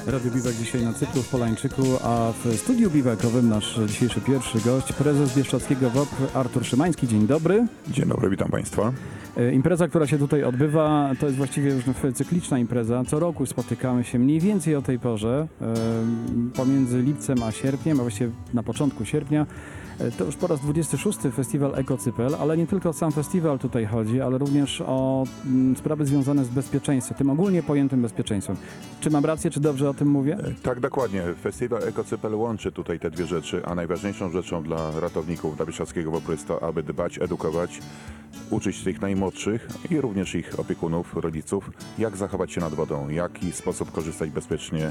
Radio Biwak dzisiaj na cyklu w Polańczyku, a w studiu biwakowym nasz dzisiejszy pierwszy gość, prezes Bieszczadzkiego WOPR Artur Szymański. Dzień dobry. Dzień dobry, witam Państwa. Impreza, która się tutaj odbywa, to jest właściwie już cykliczna impreza. Co roku spotykamy się mniej więcej o tej porze, pomiędzy lipcem a sierpniem, a właściwie na początku sierpnia. To już po raz 26. festiwal Ekocypel, ale nie tylko o sam festiwal tutaj chodzi, ale również o sprawy związane z bezpieczeństwem, tym ogólnie pojętym bezpieczeństwem. Czy mam rację, czy dobrze o tym mówię? Tak, dokładnie. Festiwal Ekocypel łączy tutaj te dwie rzeczy, a najważniejszą rzeczą dla ratowników, dla Bieszczadzkiego WOPR jest to, aby dbać, edukować, uczyć tych najmłodszych i również ich opiekunów, rodziców, jak zachować się nad wodą, w jaki sposób korzystać bezpiecznie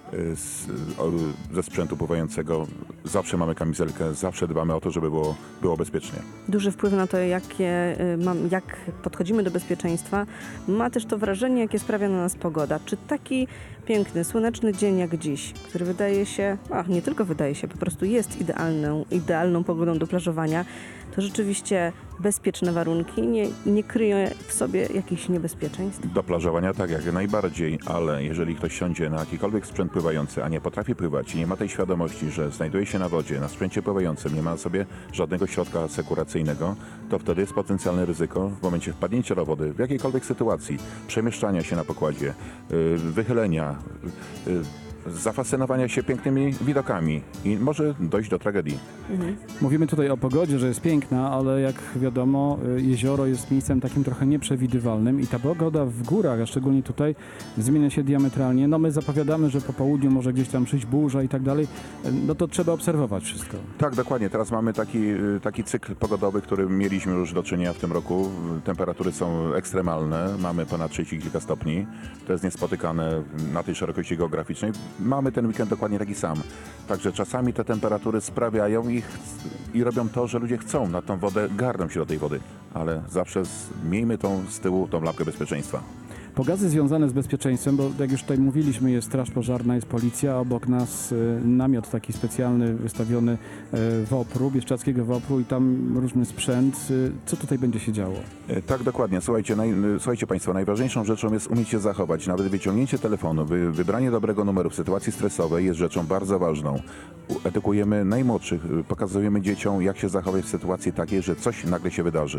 ze sprzętu pływającego. Zawsze mamy kamizelkę, zawsze dbamy o to, żeby było bezpiecznie. Duży wpływ na to, jak podchodzimy do bezpieczeństwa, ma też to wrażenie, jakie sprawia na nas pogoda. Czy taki piękny, słoneczny dzień jak dziś, który wydaje się, nie tylko wydaje się, po prostu jest idealną pogodą do plażowania, to rzeczywiście bezpieczne warunki nie kryją w sobie jakichś niebezpieczeństw? Do plażowania tak, jak najbardziej, ale jeżeli ktoś siądzie na jakikolwiek sprzęt pływający, a nie potrafi pływać i nie ma tej świadomości, że znajduje się na wodzie, na sprzęcie pływającym, nie ma sobie żadnego środka asekuracyjnego, to wtedy jest potencjalne ryzyko w momencie wpadnięcia do wody, w jakiejkolwiek sytuacji, przemieszczania się na pokładzie, wychylenia, zafascynowania się pięknymi widokami i może dojść do tragedii. Mówimy tutaj o pogodzie, że jest piękna, ale jak wiadomo, jezioro jest miejscem takim trochę nieprzewidywalnym i ta pogoda w górach, a szczególnie tutaj, zmienia się diametralnie. No my zapowiadamy, że po południu może gdzieś tam przyjść burza i tak dalej. No to trzeba obserwować wszystko. Tak, dokładnie. Teraz mamy taki cykl pogodowy, który mieliśmy już do czynienia w tym roku. Temperatury są ekstremalne, mamy ponad 30 kilka stopni. To jest niespotykane na tej szerokości geograficznej. Mamy ten weekend dokładnie taki sam. Także czasami te temperatury sprawiają i robią to, że ludzie chcą na tą wodę, garną się do tej wody. Ale zawsze miejmy z tyłu tą lampkę bezpieczeństwa. Pogazy związane z bezpieczeństwem, bo jak już tutaj mówiliśmy, jest straż pożarna, jest policja, obok nas namiot taki specjalny wystawiony WOPR-u, Bieszczadzkiego WOPR-u i tam różny sprzęt. Co tutaj będzie się działo? Tak, dokładnie. Słuchajcie Państwo, najważniejszą rzeczą jest umieć się zachować. Nawet wyciągnięcie telefonu, wybranie dobrego numeru w sytuacji stresowej jest rzeczą bardzo ważną. Edukujemy najmłodszych, pokazujemy dzieciom, jak się zachować w sytuacji takiej, że coś nagle się wydarzy.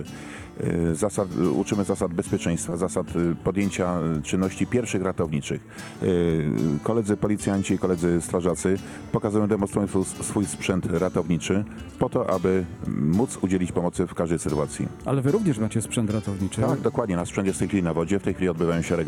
Uczymy zasad bezpieczeństwa, zasad podjęcia czynności pierwszych ratowniczych. Koledzy policjanci i koledzy strażacy demonstrują swój sprzęt ratowniczy po to, aby móc udzielić pomocy w każdej sytuacji. Ale wy również macie sprzęt ratowniczy? Tak, dokładnie. Nasz sprzęt jest w tej chwili na wodzie. W tej chwili odbywają się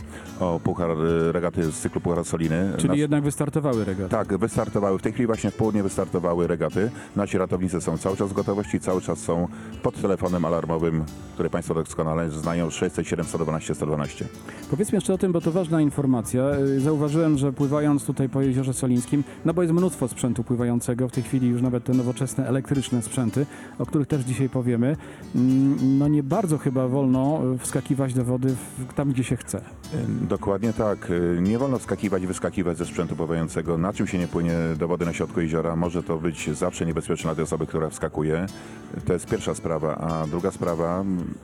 regaty z cyklu Puchar Soliny. Czyli jednak wystartowały regaty? Tak, wystartowały. W tej chwili właśnie w południe wystartowały regaty. Nasi ratownicy są cały czas w gotowości, cały czas są pod telefonem alarmowym, który Państwo doskonale znają, 607 112 112. Powiedzmy jeszcze o tym, bo to ważna informacja. Zauważyłem, że pływając tutaj po Jeziorze Solińskim, no bo jest mnóstwo sprzętu pływającego, w tej chwili już nawet te nowoczesne, elektryczne sprzęty, o których też dzisiaj powiemy, no nie bardzo chyba wolno wskakiwać do wody tam, gdzie się chce. Dokładnie tak. Nie wolno wskakiwać i wyskakiwać ze sprzętu pływającego. Na czym się nie płynie do wody na środku jeziora, może to być zawsze niebezpieczne dla tej osoby, która wskakuje. To jest pierwsza sprawa. A druga sprawa,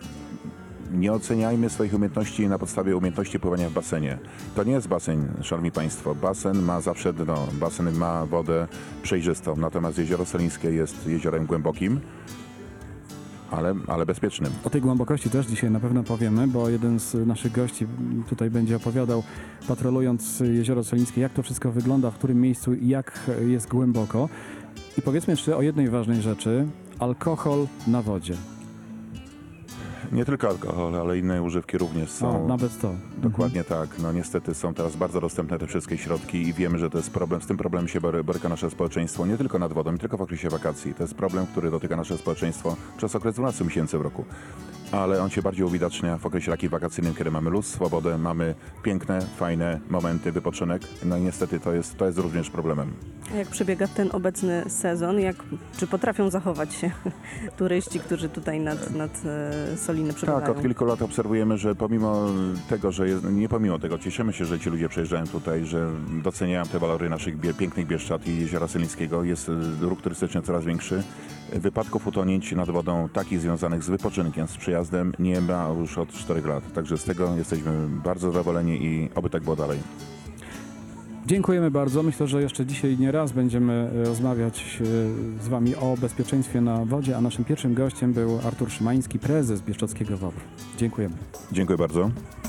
nie oceniajmy swoich umiejętności na podstawie umiejętności pływania w basenie. To nie jest basen, szanowni Państwo. Basen ma zawsze dno, basen ma wodę przejrzystą, natomiast Jezioro Solińskie jest jeziorem głębokim, ale bezpiecznym. O tej głębokości też dzisiaj na pewno powiemy, bo jeden z naszych gości tutaj będzie opowiadał, patrolując Jezioro Solińskie, jak to wszystko wygląda, w którym miejscu i jak jest głęboko. I powiedzmy jeszcze o jednej ważnej rzeczy. Alkohol na wodzie. Nie tylko alkohol, ale inne używki również są. Nawet to. Dokładnie tak. No niestety są teraz bardzo dostępne te wszystkie środki i wiemy, że to jest problem. Z tym problemem się boryka nasze społeczeństwo nie tylko nad wodą, nie tylko w okresie wakacji. To jest problem, który dotyka nasze społeczeństwo przez okres 12 miesięcy w roku. Ale on się bardziej uwidacznia w okresie takim wakacyjnym, kiedy mamy luz, swobodę, mamy piękne, fajne momenty, wypoczynek. No i niestety to jest również problemem. A jak przebiega ten obecny sezon? Czy potrafią zachować się turyści, którzy tutaj nad Soliny przybywają? Tak, od kilku lat obserwujemy, że pomimo tego, cieszymy się, że ci ludzie przyjeżdżają tutaj, że doceniają te walory naszych pięknych Bieszczad i Jeziora Solińskiego. Jest ruch turystyczny coraz większy. Wypadków utonięć nad wodą, takich związanych z wypoczynkiem, z przyjazdem, nie ma już od 4 lat. Także z tego jesteśmy bardzo zadowoleni i oby tak było dalej. Dziękujemy bardzo. Myślę, że jeszcze dzisiaj nie raz będziemy rozmawiać z Wami o bezpieczeństwie na wodzie, a naszym pierwszym gościem był Artur Szymański, prezes Bieszczadzkiego WOPR. Dziękujemy. Dziękuję bardzo.